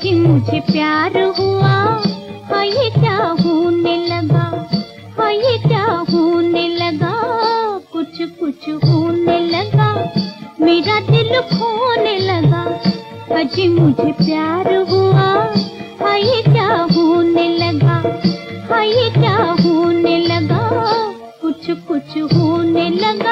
अजी मुझे प्यार हुआ, हाँ ये क्या होने लगा, हाँ ये क्या होने लगा, कुछ कुछ होने लगा, मेरा दिल खोने लगा। अजी मुझे प्यार हुआ, हाँ ये क्या होने लगा, हाँ ये क्या होने लगा, कुछ कुछ होने लगा।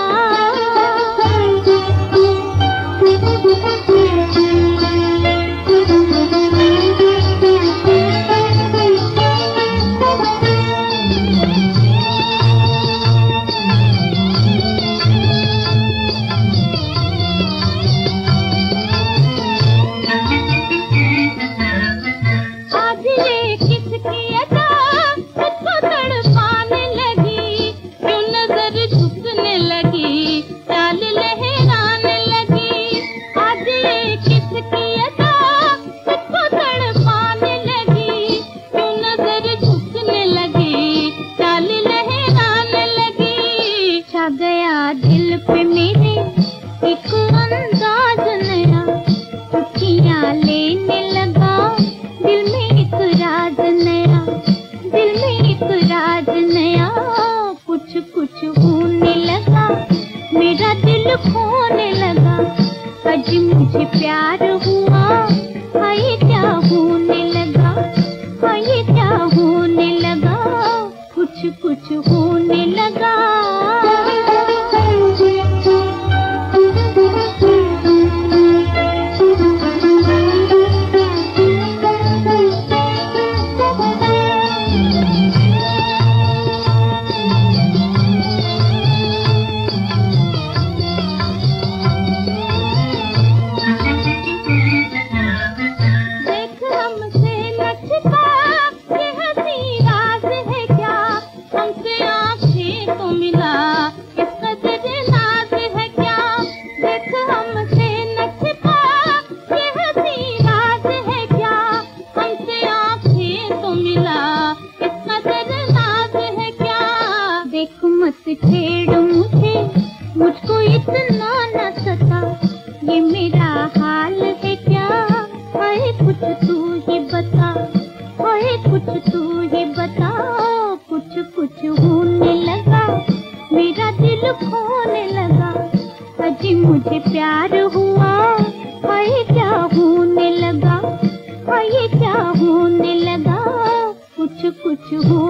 दिल पे मेरे एक अंदाज नया, चुटकियाँ लेने लगा, दिल में एक राज नया, दिल में एक राज नया, कुछ कुछ होने लगा, मेरा दिल खोने लगा। अजी मुझे प्यार हुआ, हाँ ये क्या होने लगा, हाँ ये क्या होने लगा, कुछ कुछ होने लगा। मत छेड़ मुझे, मुझको इतना न सता, ये मेरा हाल है क्या, हाय कुछ तू ही बता, हाय कुछ तू ही बता, कुछ कुछ होने लगा, मेरा दिल खोने लगा। अजी मुझे प्यार हुआ, हाय क्या होने लगा, हाय क्या होने लगा, कुछ कुछ हो